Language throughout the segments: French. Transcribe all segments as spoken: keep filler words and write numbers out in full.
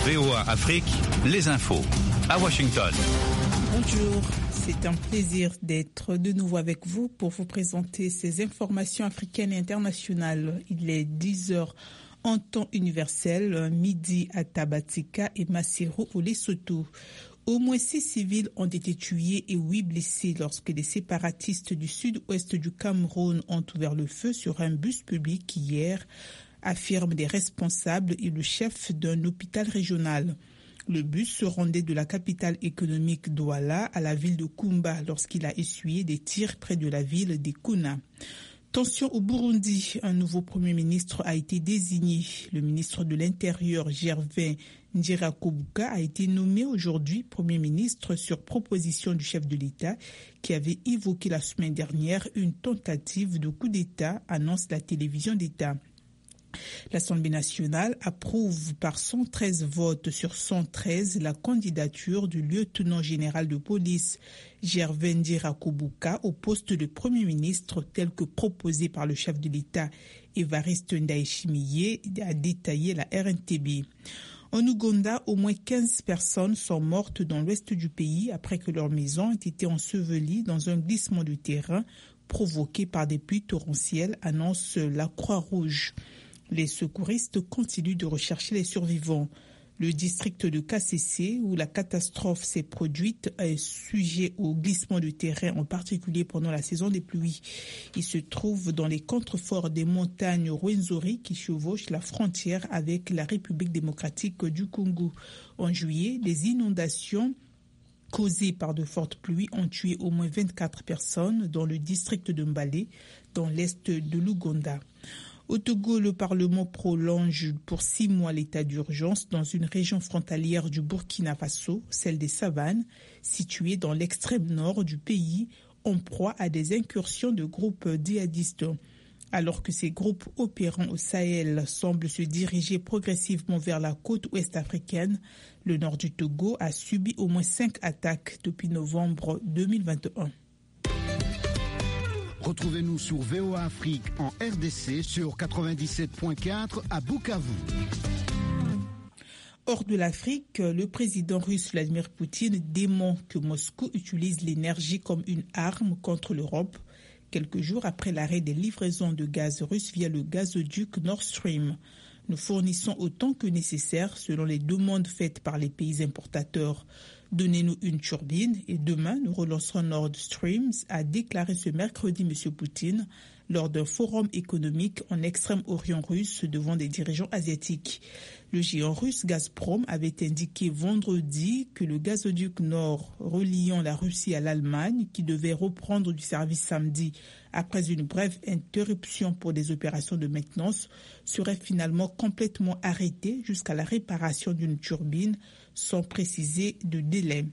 V O A Afrique, les infos à Washington. Bonjour, c'est un plaisir d'être de nouveau avec vous pour vous présenter ces informations africaines et internationales. Il est dix heures en temps universel, midi à Tabatika et Maseru au Lesotho. Au moins six civils ont été tués et huit blessés lorsque les séparatistes du sud-ouest du Cameroun ont ouvert le feu sur un bus public hier, affirment des responsables et le chef d'un hôpital régional. Le bus se rendait de la capitale économique Douala à la ville de Kumba lorsqu'il a essuyé des tirs près de la ville d'Ekuna. Tension au Burundi, un nouveau Premier ministre a été désigné. Le ministre de l'Intérieur, Gervais Ndirakobuka, a été nommé aujourd'hui Premier ministre sur proposition du chef de l'État qui avait évoqué la semaine dernière une tentative de coup d'État, annonce la télévision d'État. L'Assemblée nationale approuve par cent treize votes sur cent treize la candidature du lieutenant général de police Gervais Ndirakobuka au poste de Premier ministre tel que proposé par le chef de l'État Évariste Ndayishimiye, a détaillé la R N T B. En Ouganda, au moins quinze personnes sont mortes dans l'ouest du pays après que leurs maisons ont été ensevelies dans un glissement de terrain provoqué par des pluies torrentielles, annonce la Croix-Rouge. Les secouristes continuent de rechercher les survivants. Le district de K C C, où la catastrophe s'est produite, est sujet au glissement de terrain, en particulier pendant la saison des pluies. Il se trouve dans les contreforts des montagnes Rwenzori qui chevauchent la frontière avec la République démocratique du Congo. En juillet, des inondations causées par de fortes pluies ont tué au moins vingt-quatre personnes dans le district de Mbale, dans l'est de l'Ouganda. Au Togo, le Parlement prolonge pour six mois l'état d'urgence dans une région frontalière du Burkina Faso, celle des Savanes, située dans l'extrême nord du pays, en proie à des incursions de groupes djihadistes. Alors que ces groupes opérant au Sahel semblent se diriger progressivement vers la côte ouest africaine, le nord du Togo a subi au moins cinq attaques depuis novembre deux mille vingt et un. Retrouvez-nous sur V O A Afrique en R D C sur quatre-vingt-dix-sept point quatre à Bukavu. Hors de l'Afrique, le président russe Vladimir Poutine dément que Moscou utilise l'énergie comme une arme contre l'Europe, quelques jours après l'arrêt des livraisons de gaz russe via le gazoduc Nord Stream. Nous fournissons autant que nécessaire selon les demandes faites par les pays importateurs. Donnez-nous une turbine et demain nous relancerons Nord Stream, a déclaré ce mercredi M. Poutine lors d'un forum économique en Extrême-Orient russe devant des dirigeants asiatiques. Le géant russe Gazprom avait indiqué vendredi que le gazoduc Nord reliant la Russie à l'Allemagne, qui devait reprendre du service samedi après une brève interruption pour des opérations de maintenance, serait finalement complètement arrêté jusqu'à la réparation d'une turbine sans préciser de délai.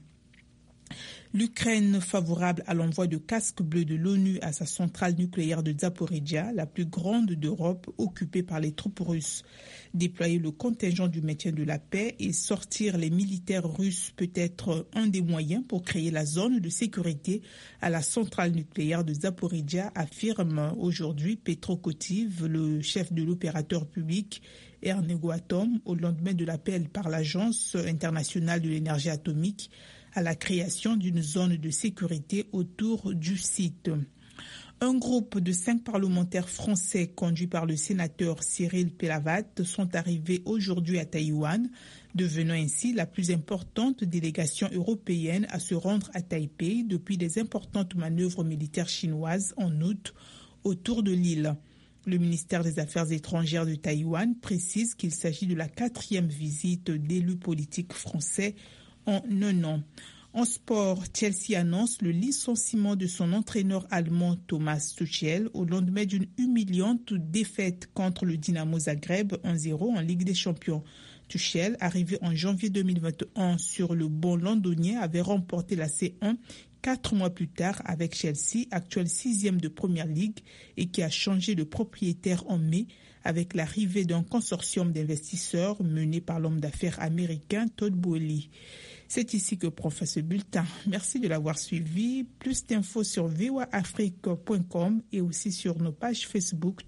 L'Ukraine favorable à l'envoi de casques bleus de l'ONU à sa centrale nucléaire de Zaporizhzhia, la plus grande d'Europe, occupée par les troupes russes. Déployer le contingent du maintien de la paix et sortir les militaires russes peut être un des moyens pour créer la zone de sécurité à la centrale nucléaire de Zaporizhzhia, affirme aujourd'hui Petro Kotiv, le chef de l'opérateur public Energoatom, au lendemain de l'appel par l'Agence internationale de l'énergie atomique à la création d'une zone de sécurité autour du site. Un groupe de cinq parlementaires français conduits par le sénateur Cyril Pelavat sont arrivés aujourd'hui à Taïwan, devenant ainsi la plus importante délégation européenne à se rendre à Taipei depuis les importantes manœuvres militaires chinoises en août autour de l'île. Le ministère des Affaires étrangères de Taïwan précise qu'il s'agit de la quatrième visite d'élus politiques français en un an. En sport, Chelsea annonce le licenciement de son entraîneur allemand Thomas Tuchel au lendemain d'une humiliante défaite contre le Dynamo Zagreb un zéro en Ligue des Champions. Tuchel, arrivé en janvier deux mille vingt et un sur le banc londonien, avait remporté la C un quatre mois plus tard avec Chelsea, actuel sixième de Première Ligue et qui a changé de propriétaire en mai avec l'arrivée d'un consortium d'investisseurs mené par l'homme d'affaires américain Todd Boehly. C'est ici que prend fin ce bulletin. Merci de l'avoir suivi. Plus d'infos sur v o a afrique point com et aussi sur nos pages Facebook,